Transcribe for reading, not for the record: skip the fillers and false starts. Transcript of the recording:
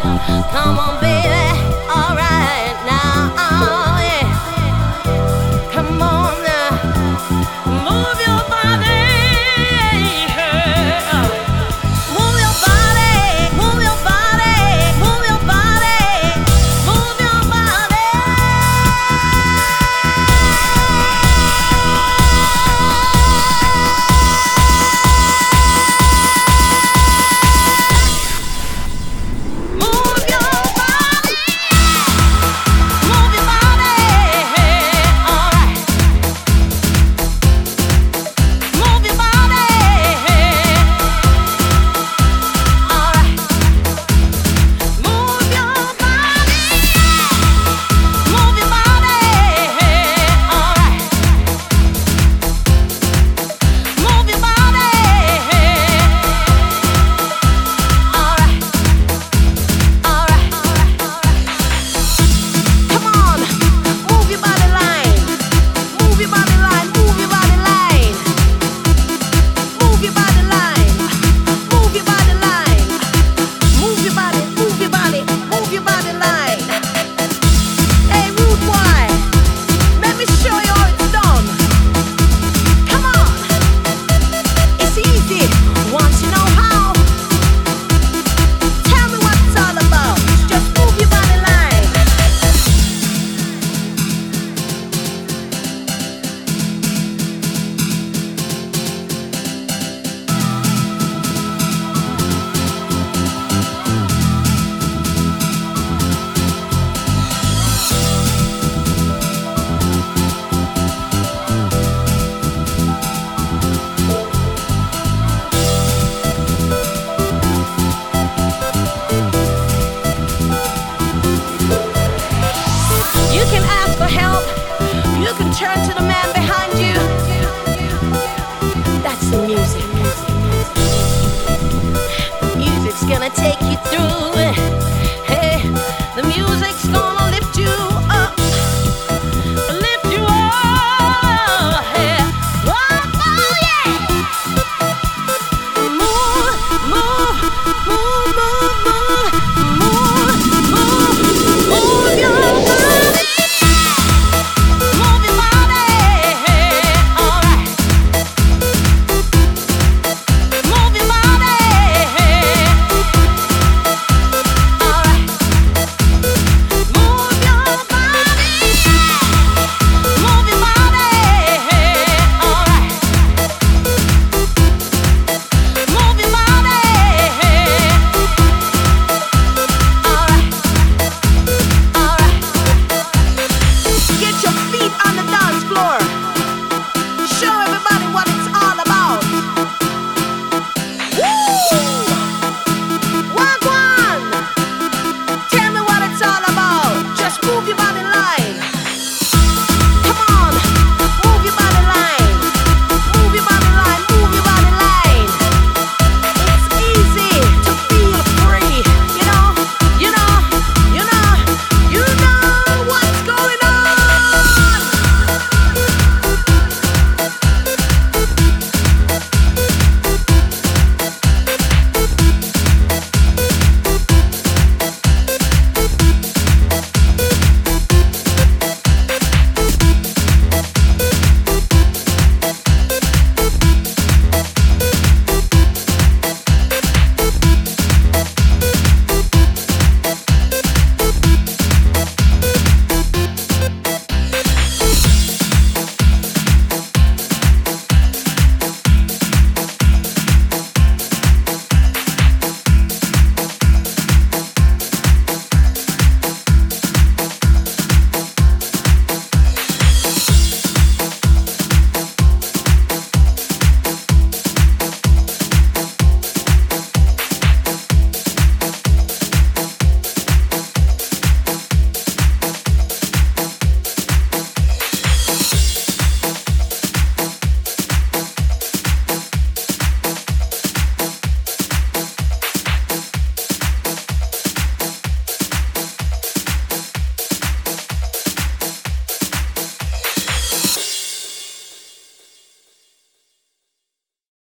Come on, baby. All right now. Yeah. Come on now. Move your body. Move your body. Move your body. Move your body. Move your body. Move your body. Move your body. All right. Move your body. All right. Move your body. Move your body. All right. Move your body. All right. All right. Come on. Move your body line. Move your body line. Move your body line. Move your body line. Move your body line. Move your body. Move your body. Move your body line. Hey, rude boy. Let me show you how it's done. Come on. It's easy. Want to know how? Tell me what it's all about. Just move your body line. You can ask for help. You can turn to the man behind you. That's the music. The music's gonna take you through